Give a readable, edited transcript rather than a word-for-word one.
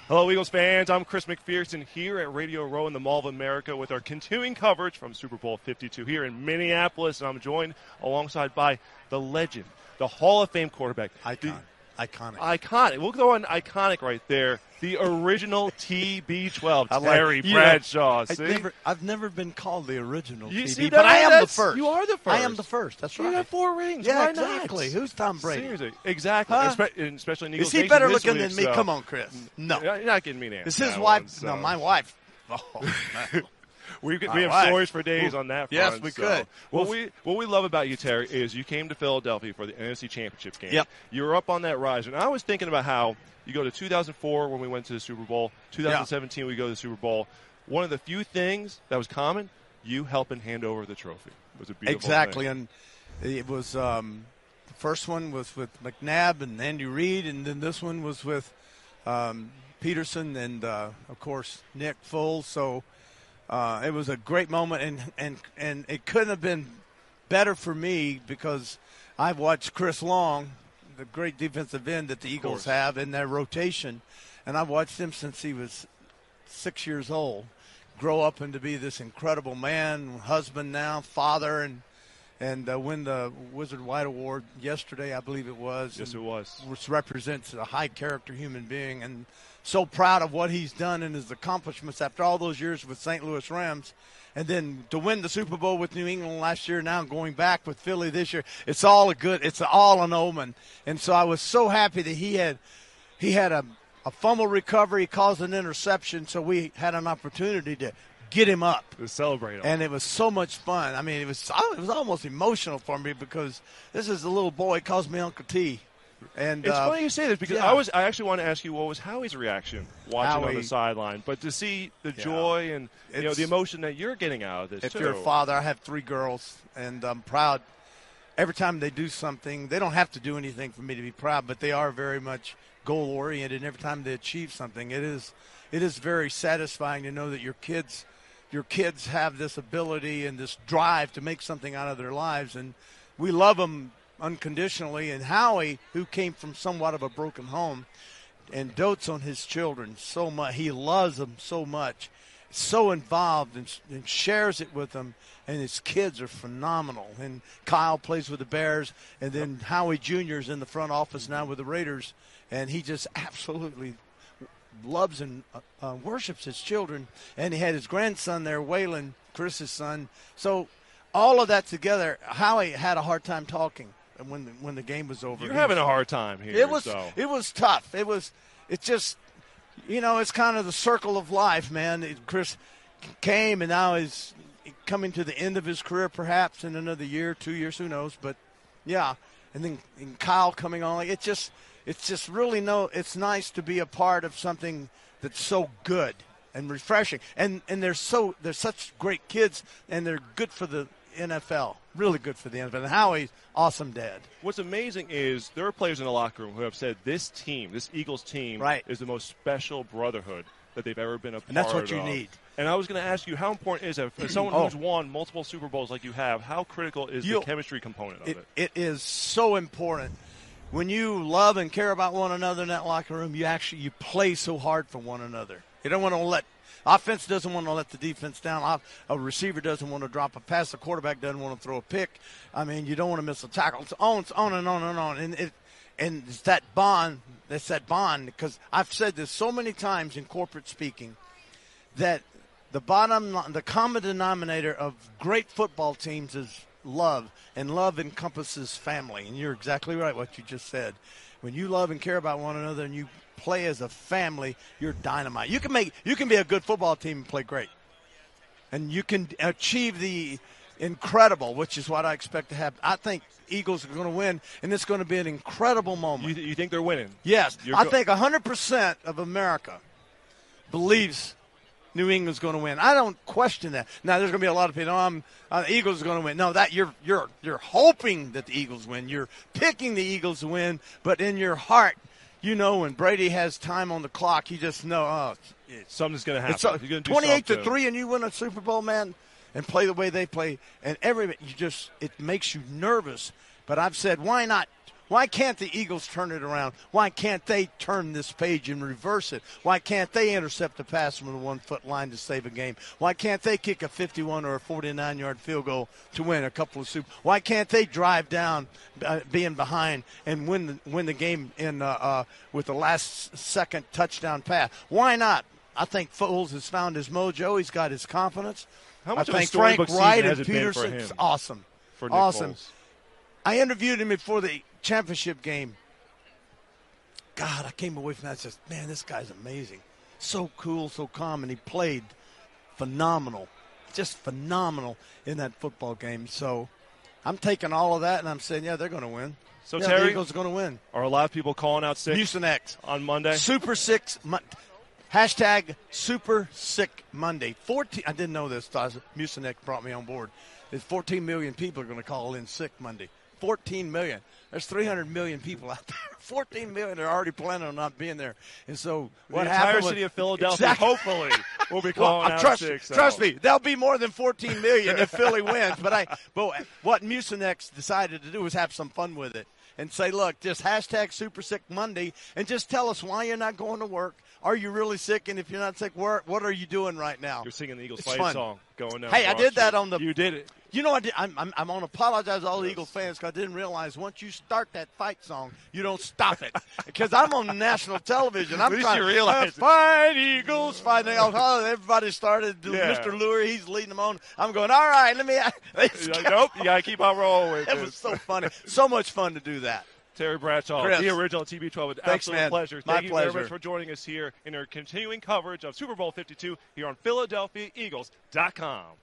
Hello, Eagles fans. I'm Chris McPherson here at Radio Row in the Mall of America with our continuing coverage from Super Bowl 52 here in Minneapolis. And I'm joined alongside by the legend, the Hall of Fame quarterback. Iconic. We'll go on iconic right there. The original TB12, Terry Bradshaw. I've never been called the original TB, but I am the first. You are the first. I am the first. That's right. You have 4 rings. Yeah, Why exactly. not? Who's Tom Brady? Seriously. Exactly. Huh? Especially in Eagles Is he Nation better this looking week, than me? so. Come on, Chris. No. You're not getting me to answer Is his that wife? one, so. No, my wife. Oh, no. We have stories for days on that front. Yes, we could. What we love about you, Terry, is you came to Philadelphia for the NFC Championship game. Yep. You were up on that rise. And I was thinking about how you go to 2004 when we went to the Super Bowl, 2017 we go to the Super Bowl. One of the few things that was common, you helping hand over the trophy. It was a beautiful Exactly, thing. and it was the first one was with McNabb and Andy Reid, and then this one was with Peterson and, of course, Nick Foles. So it was a great moment, and it couldn't have been better for me because I've watched Chris Long, the great defensive end that the Eagles have in their rotation, and I've watched him since he was 6 years old grow up and to be this incredible man, husband now, father, and win the Wizard White Award yesterday, I believe it was. Yes, it was. Which represents a high-character human being, and so proud of what he's done and his accomplishments after all those years with St. Louis Rams. And then to win the Super Bowl with New England last year, now going back with Philly this year, it's all an omen. And so I was so happy that he had a fumble recovery, caused an interception, so we had an opportunity to get him up. To celebrate him. And it was so much fun. I mean, it was almost emotional for me because this is a little boy, he calls me Uncle T. And it's funny you say this because I actually want to ask you what was Howie's reaction watching on the sideline, but to see the joy and the emotion that you're getting out of this. If you're a father, I have 3 girls, and I'm proud. Every time they do something, they don't have to do anything for me to be proud, but they are very much goal oriented. And every time they achieve something, it is very satisfying to know that your kids have this ability and this drive to make something out of their lives, and we love them unconditionally. And Howie, who came from somewhat of a broken home and dotes on his children so much, he loves them so much, so involved and shares it with them, and his kids are phenomenal. And Kyle plays with the Bears, and then Howie Jr. is in the front office now with the Raiders, and he just absolutely loves and worships his children. And he had his grandson there, Waylon, Chris's son. So all of that together, Howie had a hard time talking when the game was over. You're having a hard time here. It was tough. It's just, it's kind of the circle of life, man. Chris came, and now he's coming to the end of his career, perhaps in another year, 2 years, who knows. But yeah, and then Kyle coming on, it's just really it's nice to be a part of something that's so good and refreshing. And they're such great kids, and they're good for the NFL, really good for the NFL. And Howie's awesome dad. What's amazing is there are players in the locker room who have said this Eagles team, is the most special brotherhood that they've ever been a part of. And that's what you need. And I was going to ask you, how important is it for someone who's won multiple Super Bowls like you have? How critical is the chemistry component of it? It is so important. When you love and care about one another in that locker room, you play so hard for one another. You don't want to offense doesn't want to let the defense down. A receiver doesn't want to drop a pass. The quarterback doesn't want to throw a pick. I mean, you don't want to miss a tackle. It's on and on and on. And it's that bond. It's that bond, because I've said this so many times in corporate speaking that the common denominator of great football teams is love, and love encompasses family. And you're exactly right what you just said. When you love and care about one another and you play as a family, you're dynamite. You can be a good football team and play great, and you can achieve the incredible, which is what I expect to happen. I think Eagles are going to win, and it's going to be an incredible moment. You think they're winning? Yes. I think 100% of America believes New England's going to win. I don't question that. Now, there's going to be a lot of people, the Eagles are going to win. No, that you're hoping that the Eagles win. You're picking the Eagles to win, but in your heart, when Brady has time on the clock, you just know, something's going to happen. It's 28-3, and you win a Super Bowl, man, and play the way they play, and it makes you nervous. But I've said, why not Why can't the Eagles turn it around? Why can't they turn this page and reverse it? Why can't they intercept a pass from the 1-foot line to save a game? Why can't they kick a 51 or a 49-yard field goal to win a couple of Super? Why can't they drive down, being behind, and win the game in with the last second touchdown pass? Why not? I think Foles has found his mojo. He's got his confidence. How much I of a think storybook Frank Wright season has and it been for Peterson, him? awesome. For Nick Awesome. Foles? I interviewed him before the championship game. God, I came away from that and said, man, this guy's amazing. So cool, so calm, and he played phenomenal. Just phenomenal in that football game. So I'm taking all of that, and I'm saying, yeah, they're going to win. So, yeah, Terry, the Eagles are going to win. are a lot of people calling out sick Mucinex. on Monday? Super Sick. Hashtag Super Sick Monday. 14. I didn't know this. Mucinex brought me on board. There's 14 million people are going to call in sick Monday. 14 million. There's 300 million people out there. 14 million are already planning on not being there. And so what the happened entire city of Philadelphia, Exactly. hopefully, will be calling out sick. So. Trust me, there'll be more than 14 million if Philly wins. But what Mucinex decided to do was have some fun with it and say, look, just hashtag Super Sick Monday and just tell us why you're not going to work. Are you really sick? And if you're not sick, what are you doing right now? You're singing the Eagles It's fight fun. song going down. Hey, I did that on the. You did it. You know, I'm going to apologize to all the Eagles fans because I didn't realize once you start that fight song, you don't stop it. Because I'm on national television. I'm At least trying you realize to fight, Eagles, fight. Everybody started. Yeah. Mr. Lurie, he's leading them on. I'm going, all right, let me. You're like, nope, you got to keep on rolling with It this. was so funny. So much fun to do that. Terry Bradshaw, Chris. the original TB12. An Thanks, absolute man. pleasure. My Thank you very pleasure. much for joining us here in our continuing coverage of Super Bowl 52 here on PhiladelphiaEagles.com.